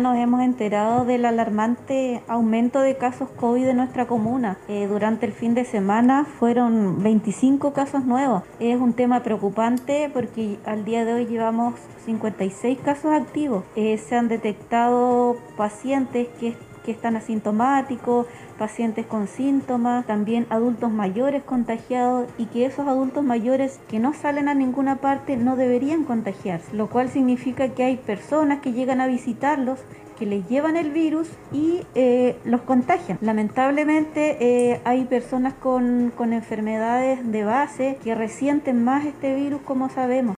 nos hemos enterado del alarmante aumento de casos COVID en nuestra comuna. Durante el fin de semana fueron 25 casos nuevos. Es un tema preocupante porque al día de hoy llevamos 56 casos activos. Se han detectado pacientes que están asintomáticos, pacientes con síntomas, también adultos mayores contagiados, y que esos adultos mayores que no salen a ninguna parte no deberían contagiarse, lo cual significa que hay personas que llegan a visitarlos, que les llevan el virus y los contagian. Lamentablemente hay personas con enfermedades de base que resienten más este virus, como sabemos.